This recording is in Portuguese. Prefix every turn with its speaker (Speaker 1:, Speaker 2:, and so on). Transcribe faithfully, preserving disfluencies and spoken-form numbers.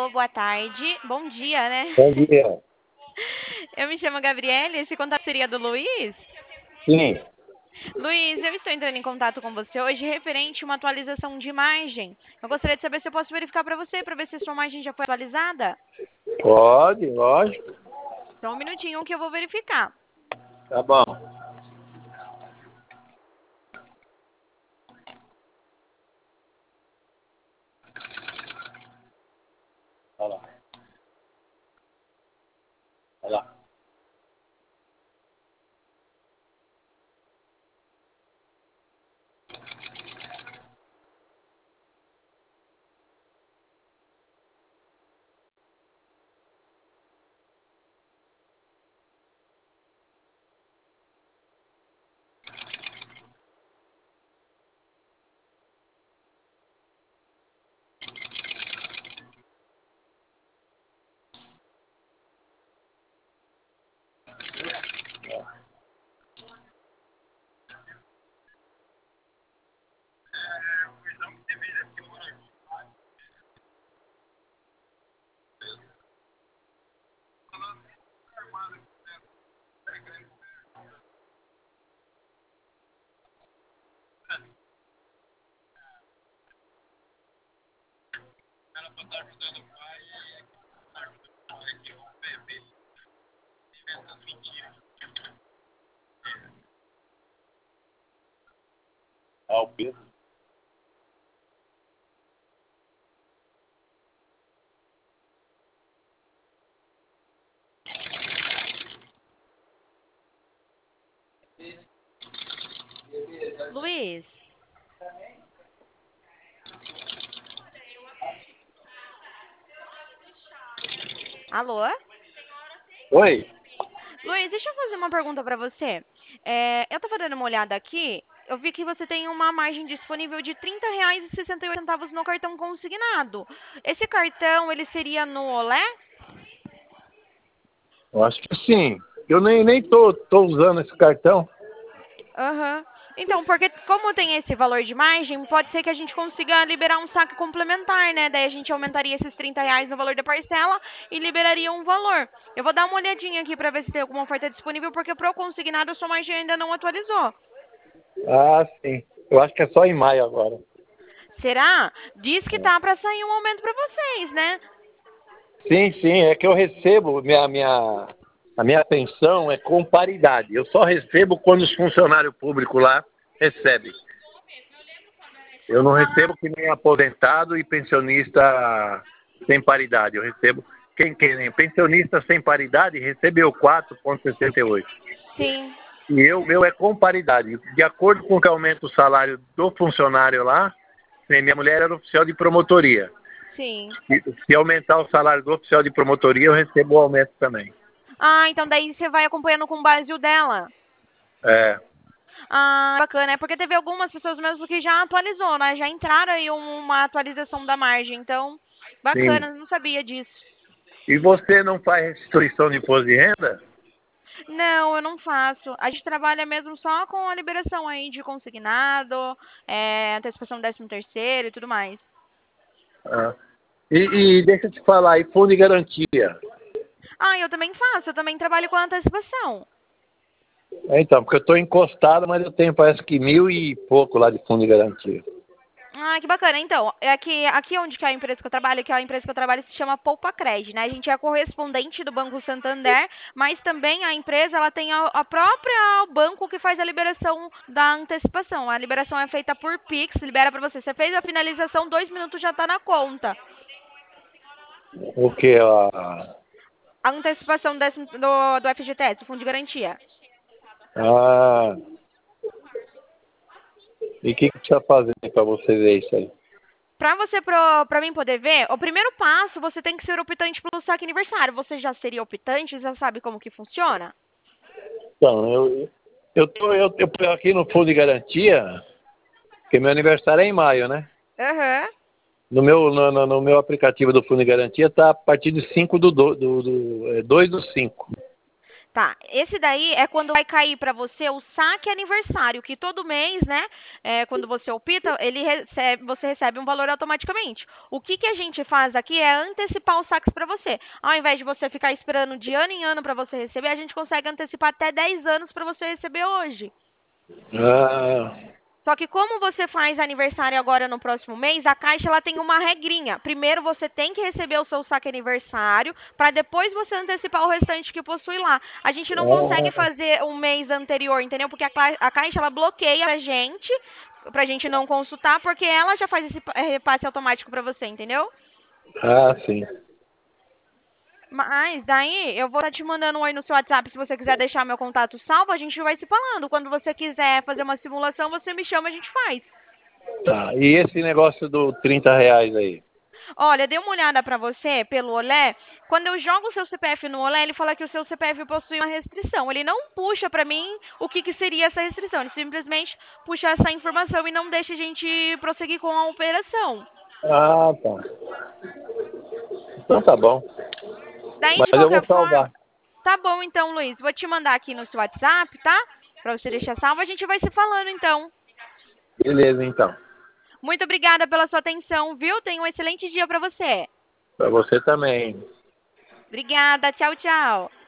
Speaker 1: Alô, boa tarde. Bom dia, né?
Speaker 2: Bom dia.
Speaker 1: Eu me chamo Gabriele, esse contato seria do Luiz?
Speaker 2: Sim,
Speaker 1: Luiz, eu estou entrando em contato com você hoje referente a uma atualização de imagem. Eu gostaria de saber se eu posso verificar para você, para ver se a sua imagem já foi atualizada.
Speaker 2: pode, lógico.
Speaker 1: Só um minutinho que eu vou verificar.
Speaker 2: Tá bom. Olha lá. Olha lá. Ah, o Pedro.
Speaker 1: Luiz? Alô?
Speaker 2: Oi.
Speaker 1: Luiz, deixa eu fazer uma pergunta para você. É, eu estava dando uma olhada aqui, eu vi que você tem uma margem disponível de trinta reais e sessenta e oito centavos no cartão consignado. Esse cartão, ele seria no Olé?
Speaker 2: Eu acho que sim. Eu nem, nem tô, tô usando esse cartão.
Speaker 1: Aham. Então, porque como tem esse valor de margem, pode ser que a gente consiga liberar um saque complementar, né? Daí a gente aumentaria esses trinta reais no valor da parcela e liberaria um valor. Eu vou dar uma olhadinha aqui para ver se tem alguma oferta disponível, porque pro consignado a sua margem ainda não atualizou.
Speaker 2: Ah, sim. Eu acho que é só em maio agora.
Speaker 1: Será? Diz que tá para sair um aumento para vocês, né?
Speaker 2: Sim, sim. É que eu recebo, minha, minha, a minha pensão é com paridade. Eu só recebo quando os funcionários públicos lá recebem. Eu não
Speaker 1: Ah,
Speaker 2: recebo que nem aposentado e pensionista sem paridade. Eu recebo, quem, quem pensionista sem paridade recebeu quatro vírgula sessenta e oito.
Speaker 1: sim,
Speaker 2: E eu, meu é com paridade. De acordo com o que aumenta o salário do funcionário lá, minha mulher era oficial de promotoria.
Speaker 1: sim.
Speaker 2: Se, se aumentar o salário do oficial de promotoria, eu recebo o aumento também.
Speaker 1: Ah, então daí você vai acompanhando com base o dela.
Speaker 2: É,
Speaker 1: Ah, bacana. É porque teve algumas pessoas mesmo que já atualizou, né? Já entraram aí uma atualização da margem. Então,
Speaker 2: sim.
Speaker 1: bacana, não sabia disso.
Speaker 2: E você não faz restituição de imposto de renda?
Speaker 1: Não, eu não faço. A gente trabalha mesmo só com a liberação aí de consignado, é, antecipação do décimo terceiro e tudo mais.
Speaker 2: Ah. E, e deixa eu te falar, e fundo de garantia?
Speaker 1: Ah, eu também faço. Eu também trabalho com antecipação.
Speaker 2: É, então, porque eu estou encostado, mas eu tenho parece que mil e pouco lá de fundo de garantia.
Speaker 1: Ah, que bacana. Então, é que aqui onde que é a empresa que eu trabalho, que é a empresa que eu trabalho se chama Poupa Cred, né? A gente é correspondente do Banco Santander, mas também a empresa ela tem a, a própria banco que faz a liberação da antecipação. A liberação é feita por Pix, libera para você. Você fez a finalização, dois minutos já está na conta.
Speaker 2: O que? A...
Speaker 1: A antecipação décimo- do, do F G T S, do Fundo de Garantia.
Speaker 2: Ah, e o que, que precisa fazer para você ver isso aí?
Speaker 1: Para você, para mim poder ver, o primeiro passo, você tem que ser optante pelo saque aniversário. Você já seria optante? Já sabe como que funciona?
Speaker 2: Então, eu, eu tô eu, eu, aqui no fundo de garantia, porque meu aniversário é em maio, né?
Speaker 1: Aham.
Speaker 2: No meu, no, no- no meu aplicativo do fundo de garantia está a partir de cinco do, do, do, do é, dois do cinco.
Speaker 1: Tá, esse daí é quando vai cair para você o saque aniversário, que todo mês, né, é, quando você opta, ele recebe, você recebe um valor automaticamente. O que que a gente faz aqui é antecipar os saques para você. Ao invés de você ficar esperando de ano em ano para você receber, a gente consegue antecipar até dez anos para você receber hoje.
Speaker 2: Ah,
Speaker 1: Só que como você faz aniversário agora no próximo mês, a Caixa ela tem uma regrinha. Primeiro você tem que receber o seu saque aniversário, para depois você antecipar o restante que possui lá. A gente não consegue
Speaker 2: ah,
Speaker 1: fazer um mês anterior, entendeu? Porque a, Cla- a Caixa ela bloqueia a gente, pra gente não consultar, porque ela já faz esse pa- eh, repasse automático para você, entendeu?
Speaker 2: ah, sim.
Speaker 1: Mas daí eu vou estar te mandando um oi no seu WhatsApp se você quiser deixar meu contato salvo, a gente vai se falando. Quando você quiser fazer uma simulação, você me chama, a gente faz.
Speaker 2: Tá. E esse negócio do trinta reais aí?
Speaker 1: Olha, dei uma olhada para você pelo Olé. Quando eu jogo o seu C P F no Olé, ele fala que o seu C P F possui uma restrição. Ele não puxa para mim o que, que seria essa restrição. Ele simplesmente puxa essa informação e não deixa a gente prosseguir com a operação.
Speaker 2: Ah, tá. Então tá bom.
Speaker 1: Daí,
Speaker 2: Mas
Speaker 1: de
Speaker 2: eu vou
Speaker 1: qualquer forma,
Speaker 2: salvar.
Speaker 1: tá bom então, Luiz. Vou te mandar aqui no seu WhatsApp, tá? Para você deixar salvo. A gente vai se falando então.
Speaker 2: Beleza, então.
Speaker 1: Muito obrigada pela sua atenção, viu? Tenha um excelente dia para você.
Speaker 2: Pra você também.
Speaker 1: Obrigada. Tchau, tchau.